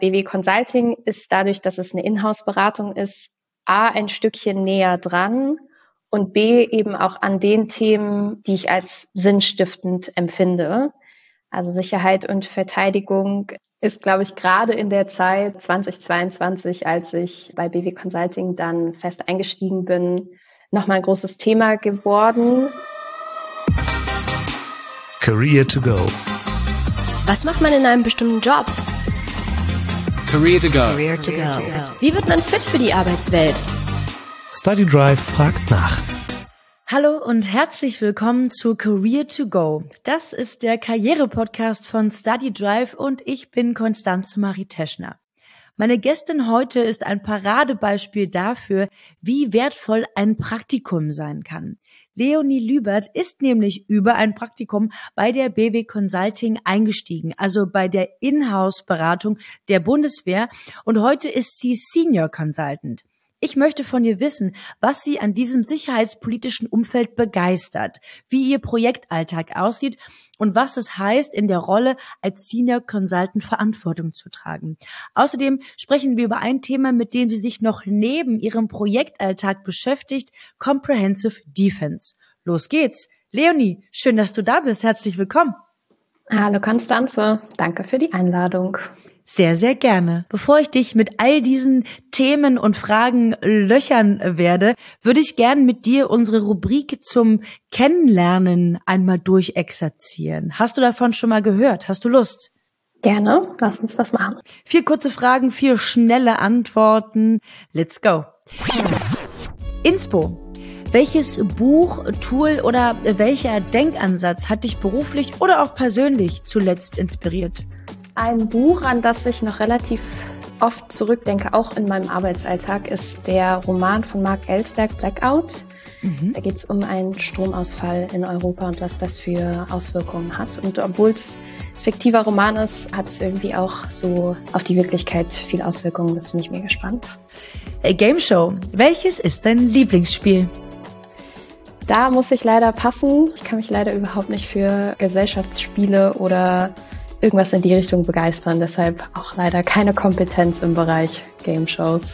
BW Consulting ist dadurch, dass es eine Inhouse-Beratung ist, A, ein Stückchen näher dran und B, eben auch an den Themen, die ich als sinnstiftend empfinde. Also Sicherheit und Verteidigung ist, glaube ich, gerade in der Zeit 2022, als ich bei BW Consulting dann fest eingestiegen bin, nochmal ein großes Thema geworden. Career to go. Was macht man in einem bestimmten Job? Career to go. Career to go. Wie wird man fit für die Arbeitswelt? Study Drive fragt nach. Hallo und herzlich willkommen zu Career to Go. Das ist der Karriere-Podcast von Study Drive und ich bin Constanze Marie Teschner. Meine Gästin heute ist ein Paradebeispiel dafür, wie wertvoll ein Praktikum sein kann. Leonie Lübert ist nämlich über ein Praktikum bei der BW Consulting eingestiegen, also bei der Inhouse-Beratung der Bundeswehr, und heute ist sie Senior Consultant. Ich möchte von ihr wissen, was sie an diesem sicherheitspolitischen Umfeld begeistert, wie ihr Projektalltag aussieht und was es heißt, in der Rolle als Senior Consultant Verantwortung zu tragen. Außerdem sprechen wir über ein Thema, mit dem sie sich noch neben ihrem Projektalltag beschäftigt: Comprehensive Defense. Los geht's. Leonie, schön, dass du da bist. Herzlich willkommen. Hallo Constanze, danke für die Einladung. Sehr, sehr gerne. Bevor ich dich mit all diesen Themen und Fragen löchern werde, würde ich gern mit dir unsere Rubrik zum Kennenlernen einmal durchexerzieren. Hast du davon schon mal gehört? Hast du Lust? Gerne, lass uns das machen. 4 kurze Fragen, 4 schnelle Antworten. Let's go. Inspo. Welches Buch, Tool oder welcher Denkansatz hat dich beruflich oder auch persönlich zuletzt inspiriert? Ein Buch, an das ich noch relativ oft zurückdenke, auch in meinem Arbeitsalltag, ist der Roman von Mark Ellsberg, Blackout. Da geht es um einen Stromausfall in Europa und was das für Auswirkungen hat. Und obwohl es fiktiver Roman ist, hat es irgendwie auch so auf die Wirklichkeit viel Auswirkungen. Das finde ich mega spannend. Game Show. Welches ist dein Lieblingsspiel? Da muss ich leider passen. Ich kann mich leider überhaupt nicht für Gesellschaftsspiele oder irgendwas in die Richtung begeistern. Deshalb auch leider keine Kompetenz im Bereich Game Shows.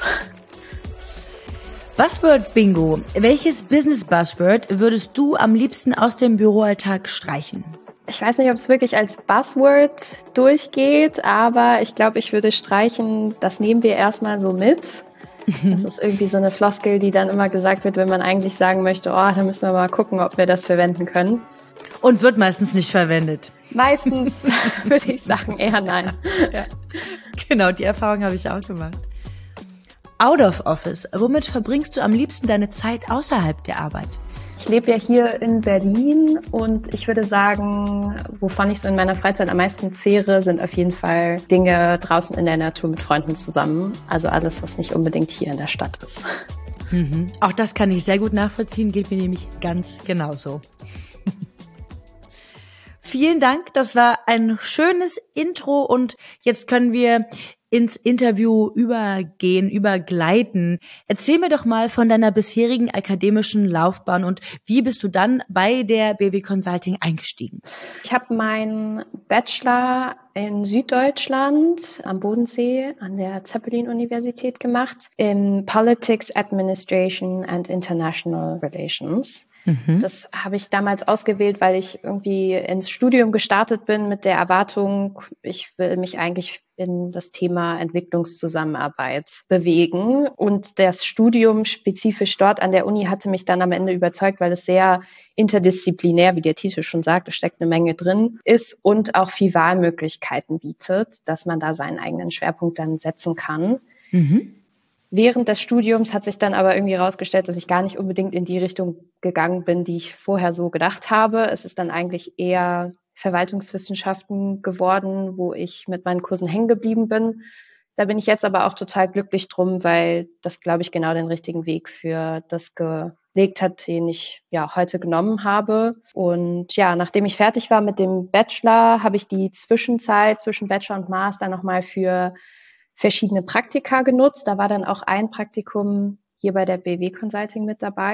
Buzzword Bingo. Welches Business Buzzword würdest du am liebsten aus dem Büroalltag streichen? Ich weiß nicht, ob es wirklich als Buzzword durchgeht, aber ich glaube, ich würde streichen, das nehmen wir erstmal so mit. Das ist irgendwie so eine Floskel, die dann immer gesagt wird, wenn man eigentlich sagen möchte, da müssen wir mal gucken, ob wir das verwenden können. Und wird meistens nicht verwendet. Meistens würde ich sagen eher nein. Ja. Genau, die Erfahrung habe ich auch gemacht. Out of Office. Womit verbringst du am liebsten deine Zeit außerhalb der Arbeit? Ich lebe ja hier in Berlin und ich würde sagen, wovon ich so in meiner Freizeit am meisten zehre, sind auf jeden Fall Dinge draußen in der Natur mit Freunden zusammen. Also alles, was nicht unbedingt hier in der Stadt ist. Auch das kann ich sehr gut nachvollziehen, geht mir nämlich ganz genauso. Vielen Dank, das war ein schönes Intro und jetzt können wir ins Interview übergleiten. Erzähl mir doch mal von deiner bisherigen akademischen Laufbahn und wie bist du dann bei der BW Consulting eingestiegen? Ich habe meinen Bachelor in Süddeutschland am Bodensee an der Zeppelin-Universität gemacht in Politics, Administration and International Relations. Das habe ich damals ausgewählt, weil ich irgendwie ins Studium gestartet bin mit der Erwartung, ich will mich eigentlich in das Thema Entwicklungszusammenarbeit bewegen. Und das Studium spezifisch dort an der Uni hatte mich dann am Ende überzeugt, weil es sehr interdisziplinär, wie der Titel schon sagt, es steckt eine Menge drin ist und auch viel Wahlmöglichkeiten bietet, dass man da seinen eigenen Schwerpunkt dann setzen kann. Während des Studiums hat sich dann aber irgendwie herausgestellt, dass ich gar nicht unbedingt in die Richtung gegangen bin, die ich vorher so gedacht habe. Es ist dann eigentlich eher Verwaltungswissenschaften geworden, wo ich mit meinen Kursen hängen geblieben bin. Da bin ich jetzt aber auch total glücklich drum, weil das, glaube ich, genau den richtigen Weg für das gelegt hat, den ich ja heute genommen habe. Und ja, nachdem ich fertig war mit dem Bachelor, habe ich die Zwischenzeit zwischen Bachelor und Master nochmal für verschiedene Praktika genutzt. Da war dann auch ein Praktikum hier bei der BW Consulting mit dabei.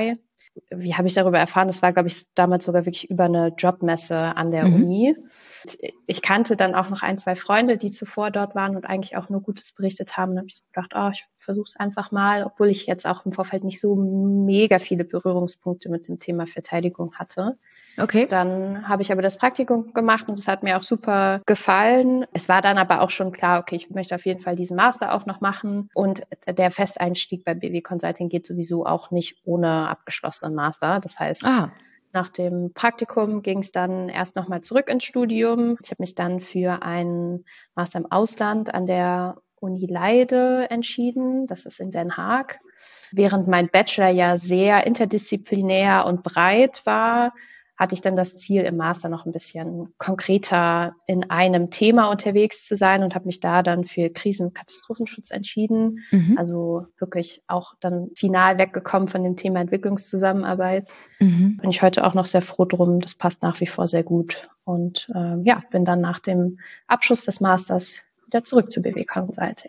wie habe ich darüber erfahren? Das war, glaube ich, damals sogar wirklich über eine Jobmesse an der Uni. Ich kannte dann auch noch 1, 2 Freunde, die zuvor dort waren und eigentlich auch nur Gutes berichtet haben. Da habe ich so gedacht, ich versuche es einfach mal, obwohl ich jetzt auch im Vorfeld nicht so mega viele Berührungspunkte mit dem Thema Verteidigung hatte. Okay. Dann habe ich aber das Praktikum gemacht und es hat mir auch super gefallen. Es war dann aber auch schon klar, okay, ich möchte auf jeden Fall diesen Master auch noch machen. Und der Festeinstieg bei BW Consulting geht sowieso auch nicht ohne abgeschlossenen Master. Das heißt, nach dem Praktikum ging es dann erst nochmal zurück ins Studium. Ich habe mich dann für einen Master im Ausland an der Uni Leiden entschieden. Das ist in Den Haag. Während mein Bachelor ja sehr interdisziplinär und breit war, hatte ich dann das Ziel, im Master noch ein bisschen konkreter in einem Thema unterwegs zu sein und habe mich da dann für Krisen- und Katastrophenschutz entschieden. Also wirklich auch dann final weggekommen von dem Thema Entwicklungszusammenarbeit. Bin ich heute auch noch sehr froh drum. Das passt nach wie vor sehr gut. Und bin dann nach dem Abschluss des Masters wieder zurück zu BW Consulting.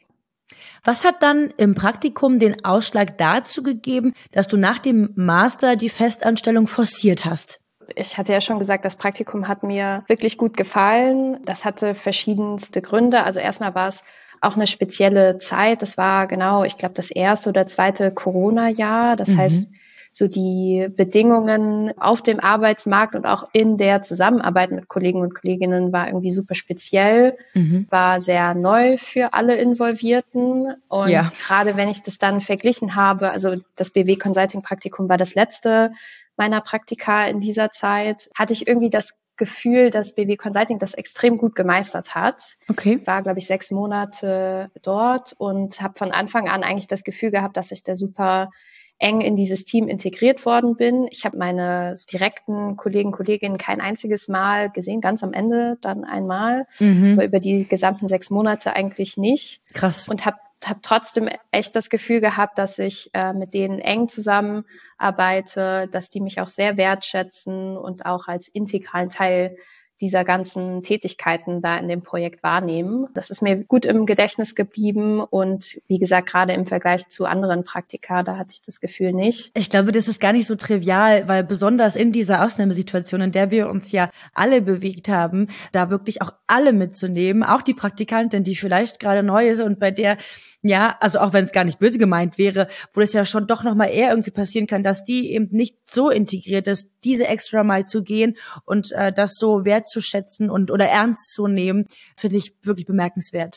Was hat dann im Praktikum den Ausschlag dazu gegeben, dass du nach dem Master die Festanstellung forciert hast? Ich hatte ja schon gesagt, das Praktikum hat mir wirklich gut gefallen. Das hatte verschiedenste Gründe. Also erstmal war es auch eine spezielle Zeit. Das war genau, ich glaube, das 1. oder 2. Corona-Jahr. Das heißt, so die Bedingungen auf dem Arbeitsmarkt und auch in der Zusammenarbeit mit Kollegen und Kolleginnen war irgendwie super speziell, war sehr neu für alle Involvierten. Und gerade wenn ich das dann verglichen habe, also das BW Consulting Praktikum war das letzte meiner Praktika in dieser Zeit, hatte ich irgendwie das Gefühl, dass BW Consulting das extrem gut gemeistert hat. Okay. War, glaube ich, 6 Monate dort und habe von Anfang an eigentlich das Gefühl gehabt, dass ich da super eng in dieses Team integriert worden bin. Ich habe meine direkten Kolleginnen kein einziges Mal gesehen, ganz am Ende dann einmal, aber über die gesamten 6 Monate eigentlich nicht. Krass. Und habe trotzdem echt das Gefühl gehabt, dass ich mit denen eng zusammenarbeite, dass die mich auch sehr wertschätzen und auch als integralen Teil dieser ganzen Tätigkeiten da in dem Projekt wahrnehmen. Das ist mir gut im Gedächtnis geblieben und wie gesagt, gerade im Vergleich zu anderen Praktika, da hatte ich das Gefühl nicht. Ich glaube, das ist gar nicht so trivial, weil besonders in dieser Ausnahmesituation, in der wir uns ja alle bewegt haben, da wirklich auch alle mitzunehmen, auch die Praktikantin, die vielleicht gerade neu ist und bei der, ja, also auch wenn es gar nicht böse gemeint wäre, wo das ja schon doch nochmal eher irgendwie passieren kann, dass die eben nicht so integriert ist, diese extra Mal zu gehen und das so wertzuschätzen und oder ernst zu nehmen, finde ich wirklich bemerkenswert.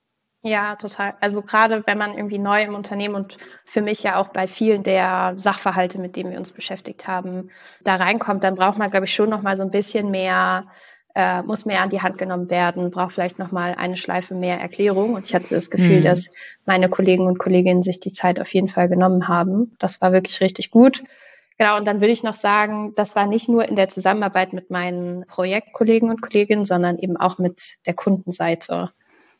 Ja, total. Also gerade wenn man irgendwie neu im Unternehmen und für mich ja auch bei vielen der Sachverhalte, mit denen wir uns beschäftigt haben, da reinkommt, dann braucht man, glaube ich, schon nochmal so ein bisschen mehr, muss mehr an die Hand genommen werden, braucht vielleicht nochmal eine Schleife mehr Erklärung. Und ich hatte das Gefühl, dass meine Kollegen und Kolleginnen sich die Zeit auf jeden Fall genommen haben. Das war wirklich richtig gut. Genau, und dann würde ich noch sagen, das war nicht nur in der Zusammenarbeit mit meinen Projektkollegen und Kolleginnen, sondern eben auch mit der Kundenseite.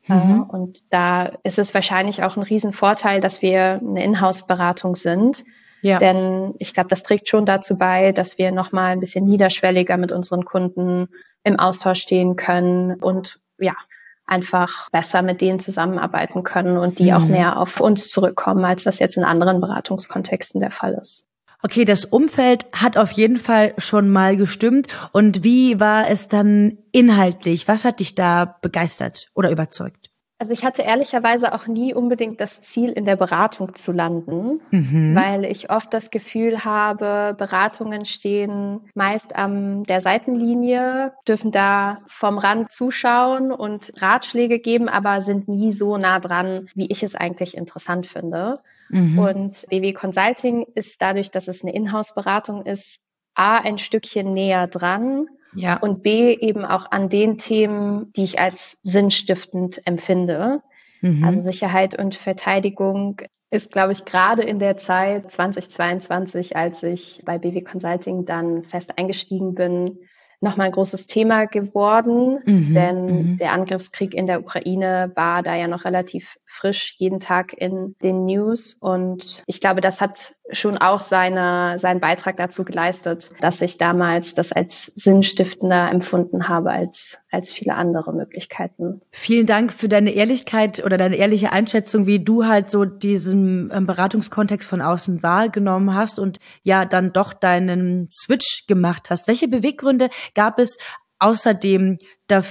Und da ist es wahrscheinlich auch ein Riesenvorteil, dass wir eine Inhouse-Beratung sind. Ja. Denn ich glaube, das trägt schon dazu bei, dass wir nochmal ein bisschen niederschwelliger mit unseren Kunden im Austausch stehen können und ja, einfach besser mit denen zusammenarbeiten können und die auch mehr auf uns zurückkommen, als das jetzt in anderen Beratungskontexten der Fall ist. Okay, das Umfeld hat auf jeden Fall schon mal gestimmt. Und wie war es dann inhaltlich? Was hat dich da begeistert oder überzeugt? Also ich hatte ehrlicherweise auch nie unbedingt das Ziel, in der Beratung zu landen, weil ich oft das Gefühl habe, Beratungen stehen meist an der Seitenlinie, dürfen da vom Rand zuschauen und Ratschläge geben, aber sind nie so nah dran, wie ich es eigentlich interessant finde. Und BW Consulting ist dadurch, dass es eine Inhouse-Beratung ist, A, ein Stückchen näher dran. Ja. Und B, eben auch an den Themen, die ich als sinnstiftend empfinde. Also Sicherheit und Verteidigung ist, glaube ich, gerade in der Zeit 2022, als ich bei BW Consulting dann fest eingestiegen bin, nochmal ein großes Thema geworden, denn der Angriffskrieg in der Ukraine war da ja noch relativ frisch, jeden Tag in den News. Und ich glaube, das hat schon auch seinen Beitrag dazu geleistet, dass ich damals das als sinnstiftender empfunden habe als als viele andere Möglichkeiten. Vielen Dank für deine Ehrlichkeit oder deine ehrliche Einschätzung, wie du halt so diesen Beratungskontext von außen wahrgenommen hast und ja dann doch deinen Switch gemacht hast. Welche Beweggründe gab es außerdem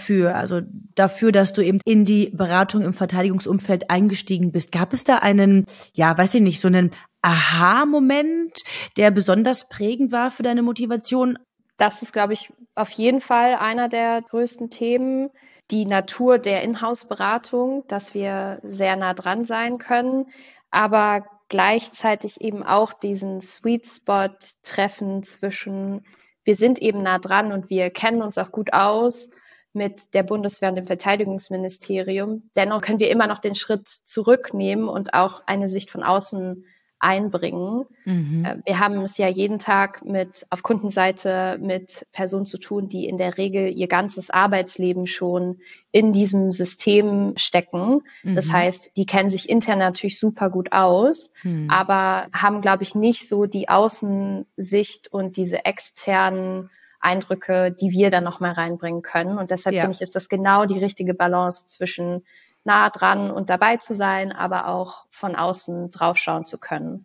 dafür, dass du eben in die Beratung im Verteidigungsumfeld eingestiegen bist? Gab es da einen, so einen Aha-Moment, der besonders prägend war für deine Motivation? Das ist, glaube ich, auf jeden Fall einer der größten Themen. Die Natur der Inhouse-Beratung, dass wir sehr nah dran sein können, aber gleichzeitig eben auch diesen Sweet Spot treffen zwischen, wir sind eben nah dran und wir kennen uns auch gut aus mit der Bundeswehr und dem Verteidigungsministerium. Dennoch können wir immer noch den Schritt zurücknehmen und auch eine Sicht von außen einbringen. Wir haben es ja jeden Tag auf Kundenseite mit Personen zu tun, die in der Regel ihr ganzes Arbeitsleben schon in diesem System stecken. Das heißt, die kennen sich intern natürlich super gut aus, aber haben, glaube ich, nicht so die Außensicht und diese externen Eindrücke, die wir dann nochmal reinbringen können. Und deshalb finde ich, ist das genau die richtige Balance zwischen nah dran und dabei zu sein, aber auch von außen draufschauen zu können.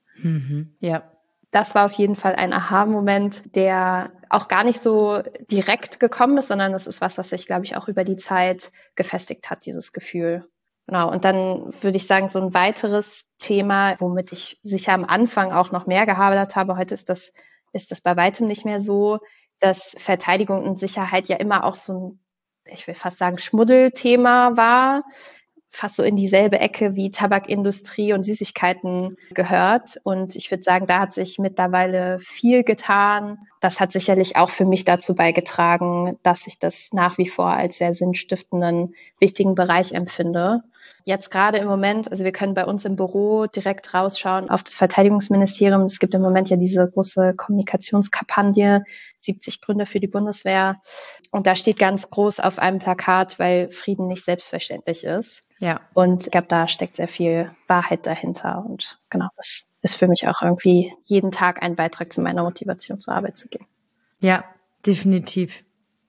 Ja. Das war auf jeden Fall ein Aha-Moment, der auch gar nicht so direkt gekommen ist, sondern das ist was sich, glaube ich, auch über die Zeit gefestigt hat, dieses Gefühl. Genau. Und dann würde ich sagen, so ein weiteres Thema, womit ich sicher am Anfang auch noch mehr gehadert habe, heute ist das bei weitem nicht mehr so, dass Verteidigung und Sicherheit ja immer auch so ein, ich will fast sagen, Schmuddelthema war, fast so in dieselbe Ecke wie Tabakindustrie und Süßigkeiten gehört. Und ich würde sagen, da hat sich mittlerweile viel getan. Das hat sicherlich auch für mich dazu beigetragen, dass ich das nach wie vor als sehr sinnstiftenden, wichtigen Bereich empfinde. Jetzt gerade im Moment, also wir können bei uns im Büro direkt rausschauen auf das Verteidigungsministerium. Es gibt im Moment ja diese große Kommunikationskampagne, 70 Gründe für die Bundeswehr. Und da steht ganz groß auf einem Plakat, weil Frieden nicht selbstverständlich ist. Ja. Und ich glaube, da steckt sehr viel Wahrheit dahinter. Und genau, das ist für mich auch irgendwie jeden Tag ein Beitrag zu meiner Motivation, zur Arbeit zu gehen. Ja, definitiv.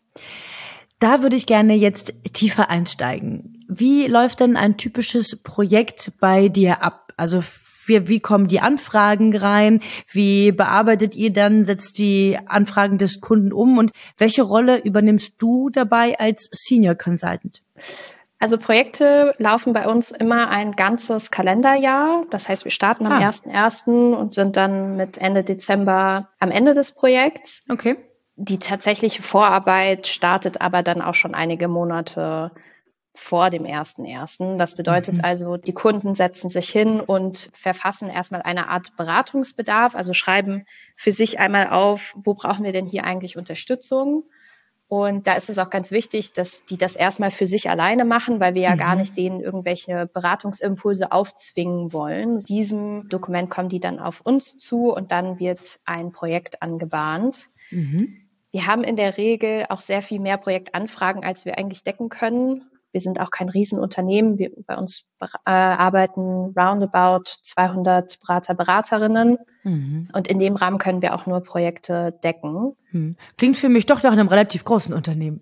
Da würde ich gerne jetzt tiefer einsteigen. Wie läuft denn ein typisches Projekt bei dir ab? Also wie kommen die Anfragen rein? Wie bearbeitet ihr dann, setzt die Anfragen des Kunden um? Und welche Rolle übernimmst du dabei als Senior Consultant? Also Projekte laufen bei uns immer ein ganzes Kalenderjahr. Das heißt, wir starten am 1.1. und sind dann mit Ende Dezember am Ende des Projekts. Okay. Die tatsächliche Vorarbeit startet aber dann auch schon einige Monate vor dem 1.1. Das bedeutet also, die Kunden setzen sich hin und verfassen erstmal eine Art Beratungsbedarf, also schreiben für sich einmal auf, wo brauchen wir denn hier eigentlich Unterstützung? Und da ist es auch ganz wichtig, dass die das erstmal für sich alleine machen, weil wir ja gar nicht denen irgendwelche Beratungsimpulse aufzwingen wollen. In diesem Dokument kommen die dann auf uns zu und dann wird ein Projekt angebahnt. Wir haben in der Regel auch sehr viel mehr Projektanfragen, als wir eigentlich decken können. Wir sind auch kein Riesenunternehmen. Bei uns arbeiten roundabout 200 Berater, Beraterinnen. Und in dem Rahmen können wir auch nur Projekte decken. Klingt für mich doch nach einem relativ großen Unternehmen.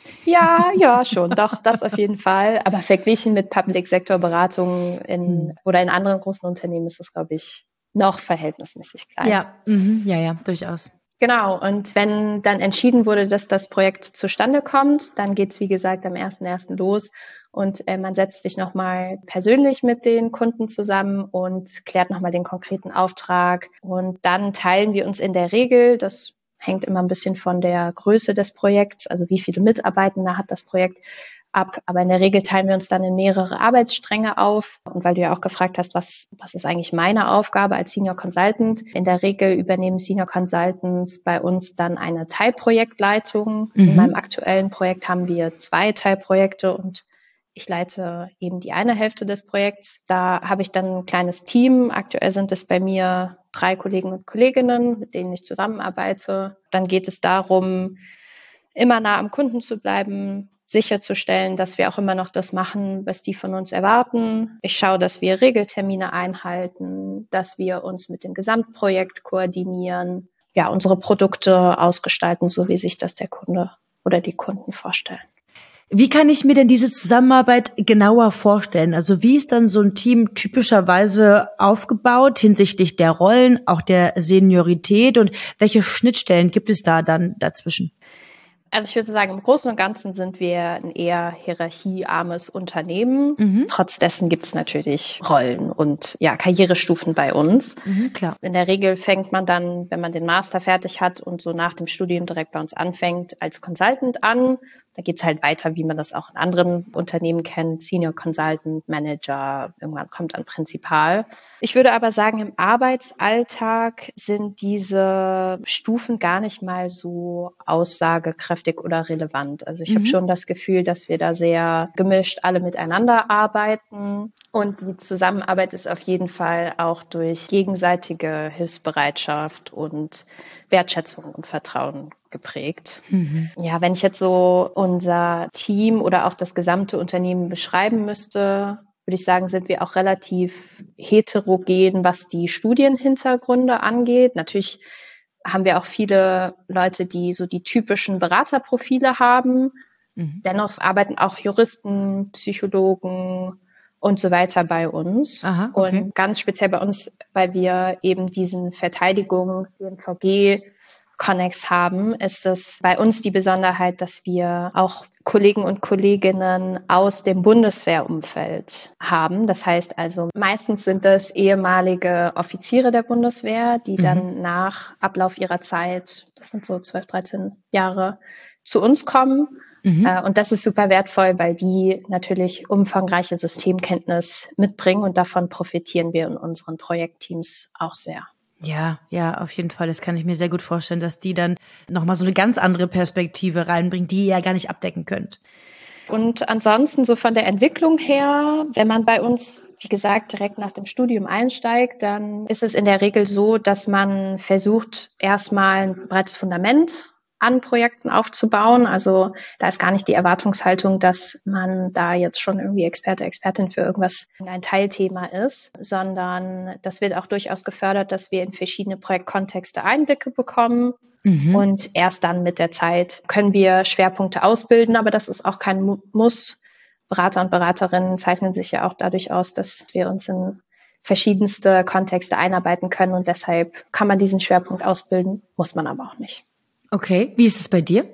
Ja, schon. Doch, das auf jeden Fall. Aber verglichen mit Public-Sektor-Beratungen oder in anderen großen Unternehmen ist das, glaube ich, noch verhältnismäßig klein. Ja, durchaus. Genau, und wenn dann entschieden wurde, dass das Projekt zustande kommt, dann geht's wie gesagt, am 1.1. los und man setzt sich nochmal persönlich mit den Kunden zusammen und klärt nochmal den konkreten Auftrag. Und dann teilen wir uns in der Regel, das hängt immer ein bisschen von der Größe des Projekts, also wie viele Mitarbeitende hat das Projekt, ab. Aber in der Regel teilen wir uns dann in mehrere Arbeitsstränge auf. Und weil du ja auch gefragt hast, was ist eigentlich meine Aufgabe als Senior Consultant? In der Regel übernehmen Senior Consultants bei uns dann eine Teilprojektleitung. In meinem aktuellen Projekt haben wir 2 Teilprojekte und ich leite eben die eine Hälfte des Projekts. Da habe ich dann ein kleines Team. Aktuell sind es bei mir 3 Kollegen und Kolleginnen, mit denen ich zusammenarbeite. Dann geht es darum, immer nah am Kunden zu bleiben, sicherzustellen, dass wir auch immer noch das machen, was die von uns erwarten. Ich schaue, dass wir Regeltermine einhalten, dass wir uns mit dem Gesamtprojekt koordinieren, ja, unsere Produkte ausgestalten, so wie sich das der Kunde oder die Kunden vorstellen. Wie kann ich mir denn diese Zusammenarbeit genauer vorstellen? Also wie ist dann so ein Team typischerweise aufgebaut hinsichtlich der Rollen, auch der Seniorität und welche Schnittstellen gibt es da dann dazwischen? Also ich würde sagen, im Großen und Ganzen sind wir ein eher hierarchiearmes Unternehmen. Trotz dessen gibt es natürlich Rollen und Karrierestufen bei uns. Klar. In der Regel fängt man dann, wenn man den Master fertig hat und so nach dem Studium direkt bei uns anfängt, als Consultant an. Da geht es halt weiter, wie man das auch in anderen Unternehmen kennt, Senior Consultant, Manager, irgendwann kommt dann Prinzipal. Ich würde aber sagen, im Arbeitsalltag sind diese Stufen gar nicht mal so aussagekräftig oder relevant. Also ich habe schon das Gefühl, dass wir da sehr gemischt alle miteinander arbeiten. Und die Zusammenarbeit ist auf jeden Fall auch durch gegenseitige Hilfsbereitschaft und Wertschätzung und Vertrauen geprägt. Ja, wenn ich jetzt so unser Team oder auch das gesamte Unternehmen beschreiben müsste, würde ich sagen, sind wir auch relativ heterogen, was die Studienhintergründe angeht. Natürlich haben wir auch viele Leute, die so die typischen Beraterprofile haben. Dennoch arbeiten auch Juristen, Psychologen und so weiter bei uns. Aha, okay. Und ganz speziell bei uns, weil wir eben diesen Verteidigungs-CMVG-Konnex haben, ist es bei uns die Besonderheit, dass wir auch Kollegen und Kolleginnen aus dem Bundeswehrumfeld haben. Das heißt also, meistens sind es ehemalige Offiziere der Bundeswehr, die dann nach Ablauf ihrer Zeit, das sind so 12, 13 Jahre, zu uns kommen. Und das ist super wertvoll, weil die natürlich umfangreiche Systemkenntnis mitbringen und davon profitieren wir in unseren Projektteams auch sehr. Ja, auf jeden Fall. Das kann ich mir sehr gut vorstellen, dass die dann nochmal so eine ganz andere Perspektive reinbringen, die ihr ja gar nicht abdecken könnt. Und ansonsten so von der Entwicklung her, wenn man bei uns, wie gesagt, direkt nach dem Studium einsteigt, dann ist es in der Regel so, dass man versucht, erstmal ein breites Fundament an Projekten aufzubauen. Also da ist gar nicht die Erwartungshaltung, dass man da jetzt schon irgendwie Experte, Expertin für irgendwas, ein Teilthema ist, sondern das wird auch durchaus gefördert, dass wir in verschiedene Projektkontexte Einblicke bekommen. Und erst dann mit der Zeit können wir Schwerpunkte ausbilden, aber das ist auch kein Muss. Berater und Beraterinnen zeichnen sich ja auch dadurch aus, dass wir uns in verschiedenste Kontexte einarbeiten können und deshalb kann man diesen Schwerpunkt ausbilden, muss man aber auch nicht. Okay, wie ist es bei dir?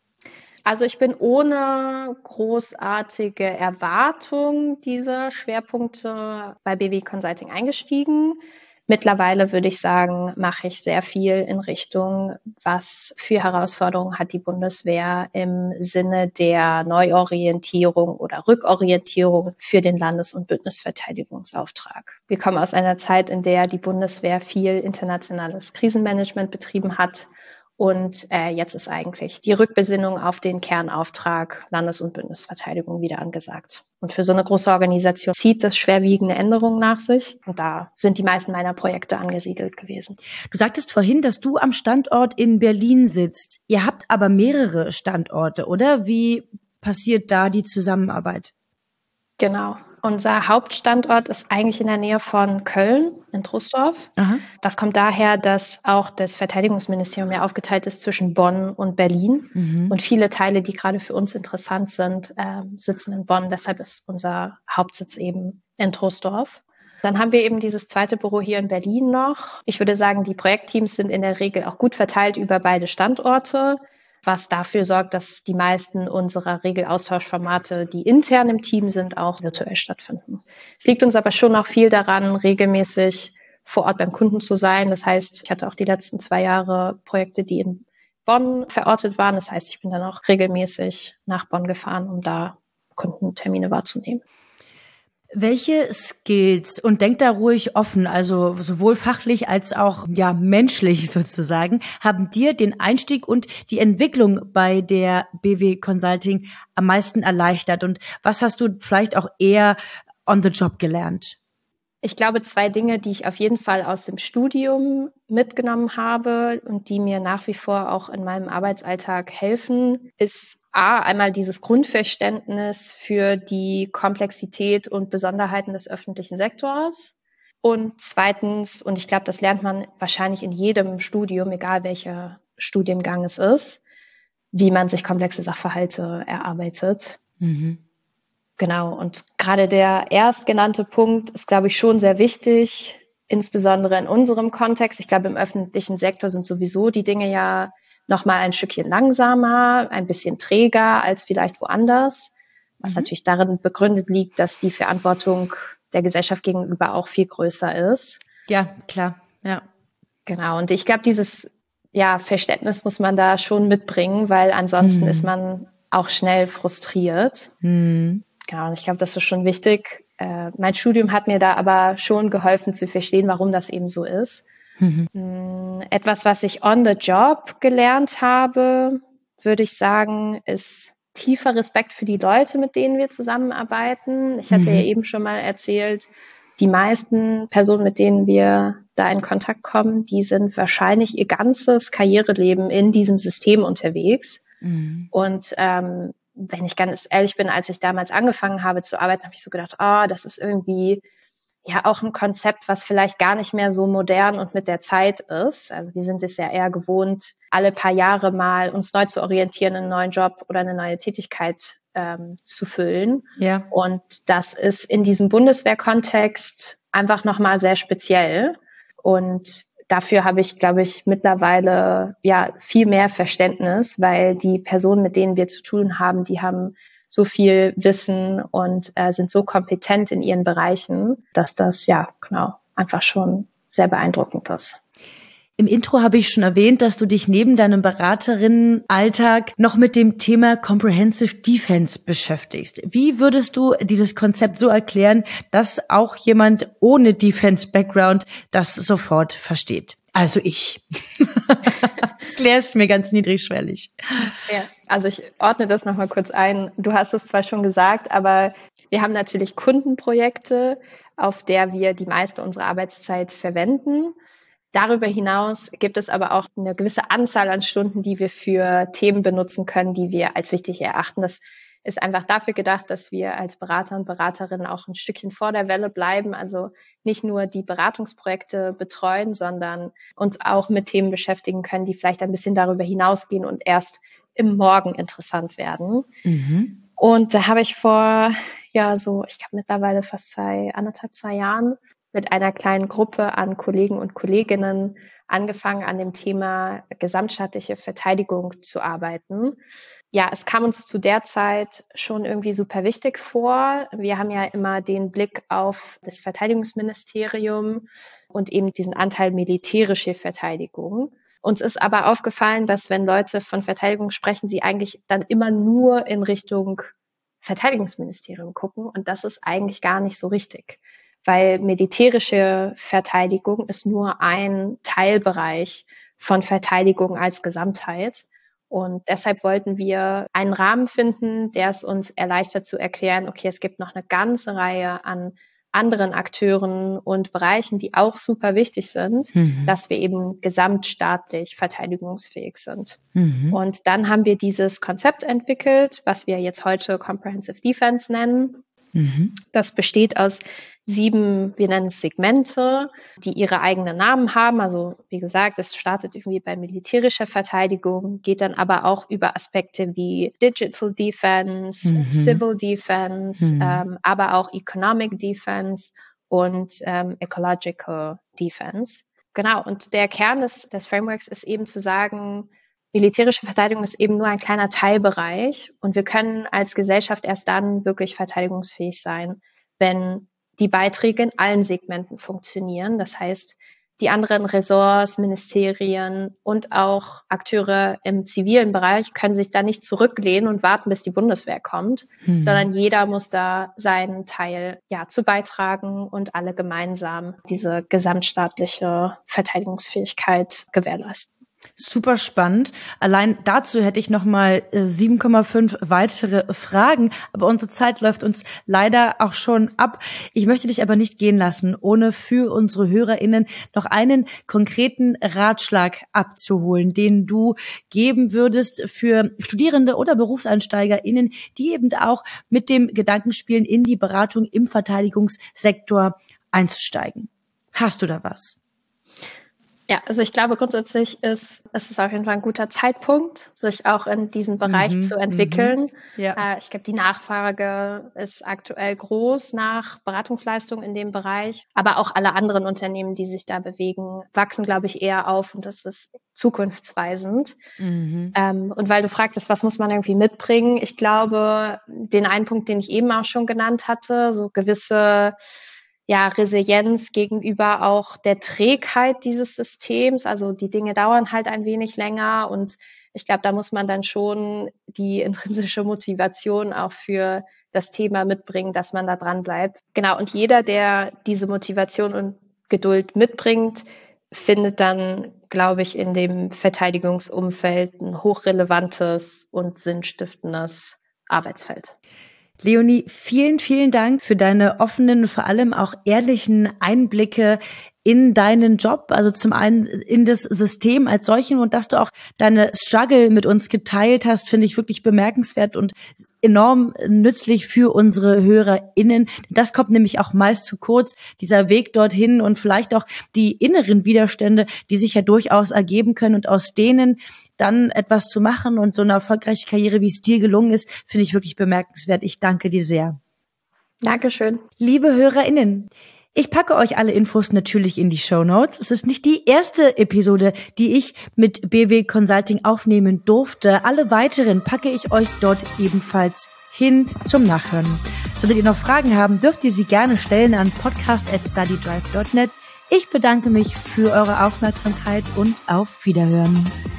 Also ich bin ohne großartige Erwartung dieser Schwerpunkte bei BW Consulting eingestiegen. Mittlerweile würde ich sagen, mache ich sehr viel in Richtung, was für Herausforderungen hat die Bundeswehr im Sinne der Neuorientierung oder Rückorientierung für den Landes- und Bündnisverteidigungsauftrag. Wir kommen aus einer Zeit, in der die Bundeswehr viel internationales Krisenmanagement betrieben hat. Und jetzt ist eigentlich die Rückbesinnung auf den Kernauftrag Landes- und Bündnisverteidigung wieder angesagt. Und für so eine große Organisation zieht das schwerwiegende Änderungen nach sich. Und da sind die meisten meiner Projekte angesiedelt gewesen. Du sagtest vorhin, dass du am Standort in Berlin sitzt. Ihr habt aber mehrere Standorte, oder? Wie passiert da die Zusammenarbeit? Genau. Unser Hauptstandort ist eigentlich in der Nähe von Köln, in Troisdorf. Aha. Das kommt daher, dass auch das Verteidigungsministerium ja aufgeteilt ist zwischen Bonn und Berlin. Und viele Teile, die gerade für uns interessant sind, sitzen in Bonn. Deshalb ist unser Hauptsitz eben in Troisdorf. Dann haben wir eben dieses zweite Büro hier in Berlin noch. Ich würde sagen, die Projektteams sind in der Regel auch gut verteilt über beide Standorte, was dafür sorgt, dass die meisten unserer Regelaustauschformate, die intern im Team sind, auch virtuell stattfinden. Es liegt uns aber schon auch viel daran, regelmäßig vor Ort beim Kunden zu sein. Das heißt, ich hatte auch die letzten 2 Jahre Projekte, die in Bonn verortet waren. Das heißt, ich bin dann auch regelmäßig nach Bonn gefahren, um da Kundentermine wahrzunehmen. Welche Skills, und denk da ruhig offen, also sowohl fachlich als auch menschlich sozusagen, haben dir den Einstieg und die Entwicklung bei der BW Consulting am meisten erleichtert? Und was hast du vielleicht auch eher on the job gelernt? Ich glaube, 2 Dinge, die ich auf jeden Fall aus dem Studium mitgenommen habe und die mir nach wie vor auch in meinem Arbeitsalltag helfen, ist einmal dieses Grundverständnis für die Komplexität und Besonderheiten des öffentlichen Sektors. Und zweitens, und ich glaube, das lernt man wahrscheinlich in jedem Studium, egal welcher Studiengang es ist, wie man sich komplexe Sachverhalte erarbeitet. Genau, und gerade der erstgenannte Punkt ist, glaube ich, schon sehr wichtig, insbesondere in unserem Kontext. Ich glaube, im öffentlichen Sektor sind sowieso die Dinge ja noch mal ein Stückchen langsamer, ein bisschen träger als vielleicht woanders, was natürlich darin begründet liegt, dass die Verantwortung der Gesellschaft gegenüber auch viel größer ist. Ja, klar, ja. Genau, und ich glaube, dieses Verständnis muss man da schon mitbringen, weil ansonsten ist man auch schnell frustriert. Genau, und ich glaube, das ist schon wichtig. Mein Studium hat mir da aber schon geholfen zu verstehen, warum das eben so ist. Etwas, was ich on the job gelernt habe, würde ich sagen, ist tiefer Respekt für die Leute, mit denen wir zusammenarbeiten. Ich hatte ja eben schon mal erzählt, die meisten Personen, mit denen wir da in Kontakt kommen, die sind wahrscheinlich ihr ganzes Karriereleben in diesem System unterwegs. Und wenn ich ganz ehrlich bin, als ich damals angefangen habe zu arbeiten, habe ich so gedacht, das ist irgendwie ja auch ein Konzept, was vielleicht gar nicht mehr so modern und mit der Zeit ist. Also wir sind es ja eher gewohnt, alle paar Jahre mal uns neu zu orientieren, einen neuen Job oder eine neue Tätigkeit zu füllen. Ja. Und das ist in diesem Bundeswehrkontext einfach nochmal sehr speziell. Und dafür habe ich, glaube ich, mittlerweile viel mehr Verständnis, weil die Personen, mit denen wir zu tun haben, die haben so viel Wissen und sind so kompetent in ihren Bereichen, dass das einfach schon sehr beeindruckend ist. Im Intro habe ich schon erwähnt, dass du dich neben deinem Beraterinnenalltag noch mit dem Thema Comprehensive Defense beschäftigst. Wie würdest du dieses Konzept so erklären, dass auch jemand ohne Defense-Background das sofort versteht? Also ich. Klär es mir ganz niedrigschwellig. Ja, also ich ordne das nochmal kurz ein. Du hast es zwar schon gesagt, aber wir haben natürlich Kundenprojekte, auf der wir die meiste unserer Arbeitszeit verwenden. Darüber hinaus gibt es aber auch eine gewisse Anzahl an Stunden, die wir für Themen benutzen können, die wir als wichtig erachten. Das ist einfach dafür gedacht, dass wir als Berater und Beraterinnen auch ein Stückchen vor der Welle bleiben, also nicht nur die Beratungsprojekte betreuen, sondern uns auch mit Themen beschäftigen können, die vielleicht ein bisschen darüber hinausgehen und erst im Morgen interessant werden. Und da habe ich vor, ich glaube mittlerweile fast 1,5, 2 Jahren mit einer kleinen Gruppe an Kollegen und Kolleginnen angefangen, an dem Thema gesamtstaatliche Verteidigung zu arbeiten. Ja, es kam uns zu der Zeit schon irgendwie super wichtig vor. Wir haben ja immer den Blick auf das Verteidigungsministerium und eben diesen Anteil militärische Verteidigung. Uns ist aber aufgefallen, dass wenn Leute von Verteidigung sprechen, sie eigentlich dann immer nur in Richtung Verteidigungsministerium gucken. Und das ist eigentlich gar nicht so richtig, weil militärische Verteidigung ist nur ein Teilbereich von Verteidigung als Gesamtheit. Und deshalb wollten wir einen Rahmen finden, der es uns erleichtert zu erklären, okay, es gibt noch eine ganze Reihe an anderen Akteuren und Bereichen, die auch super wichtig sind, dass wir eben gesamtstaatlich verteidigungsfähig sind. Und dann haben wir dieses Konzept entwickelt, was wir jetzt heute Comprehensive Defense nennen. Das besteht aus 7, wir nennen es Segmente, die ihre eigenen Namen haben. Also wie gesagt, es startet irgendwie bei militärischer Verteidigung, geht dann aber auch über Aspekte wie Digital Defense, Civil Defense, aber auch Economic Defense und Ecological Defense. Genau, und der Kern des Frameworks ist eben zu sagen, militärische Verteidigung ist eben nur ein kleiner Teilbereich und wir können als Gesellschaft erst dann wirklich verteidigungsfähig sein, wenn die Beiträge in allen Segmenten funktionieren. Das heißt, die anderen Ressorts, Ministerien und auch Akteure im zivilen Bereich können sich da nicht zurücklehnen und warten, bis die Bundeswehr kommt, sondern jeder muss da seinen Teil zu beitragen und alle gemeinsam diese gesamtstaatliche Verteidigungsfähigkeit gewährleisten. Super spannend. Allein dazu hätte ich noch mal 7,5 weitere Fragen, aber unsere Zeit läuft uns leider auch schon ab. Ich möchte dich aber nicht gehen lassen, ohne für unsere HörerInnen noch einen konkreten Ratschlag abzuholen, den du geben würdest für Studierende oder BerufseinsteigerInnen, die eben auch mit dem Gedanken spielen, in die Beratung im Verteidigungssektor einzusteigen. Hast du da was? Ja, also ich glaube, grundsätzlich ist es auf jeden Fall ein guter Zeitpunkt, sich auch in diesem Bereich zu entwickeln. Ja. Ich glaube, die Nachfrage ist aktuell groß nach Beratungsleistungen in dem Bereich. Aber auch alle anderen Unternehmen, die sich da bewegen, wachsen, glaube ich, eher auf und das ist zukunftsweisend. Und weil du fragtest, was muss man irgendwie mitbringen? Ich glaube, den einen Punkt, den ich eben auch schon genannt hatte, so gewisse Resilienz gegenüber auch der Trägheit dieses Systems. Also die Dinge dauern halt ein wenig länger und ich glaube, da muss man dann schon die intrinsische Motivation auch für das Thema mitbringen, dass man da dran bleibt. Genau, und jeder, der diese Motivation und Geduld mitbringt, findet dann, glaube ich, in dem Verteidigungsumfeld ein hochrelevantes und sinnstiftendes Arbeitsfeld. Leonie, vielen, vielen Dank für deine offenen, vor allem auch ehrlichen Einblicke in deinen Job, also zum einen in das System als solchen und dass du auch deine Struggle mit uns geteilt hast, finde ich wirklich bemerkenswert und enorm nützlich für unsere HörerInnen. Das kommt nämlich auch meist zu kurz, dieser Weg dorthin und vielleicht auch die inneren Widerstände, die sich ja durchaus ergeben können und aus denen dann etwas zu machen und so eine erfolgreiche Karriere, wie es dir gelungen ist, finde ich wirklich bemerkenswert. Ich danke dir sehr. Dankeschön. Liebe HörerInnen, ich packe euch alle Infos natürlich in die Shownotes. Es ist nicht die erste Episode, die ich mit BW Consulting aufnehmen durfte. Alle weiteren packe ich euch dort ebenfalls hin zum Nachhören. Solltet ihr noch Fragen haben, dürft ihr sie gerne stellen an podcast@studydrive.net. Ich bedanke mich für eure Aufmerksamkeit und auf Wiederhören.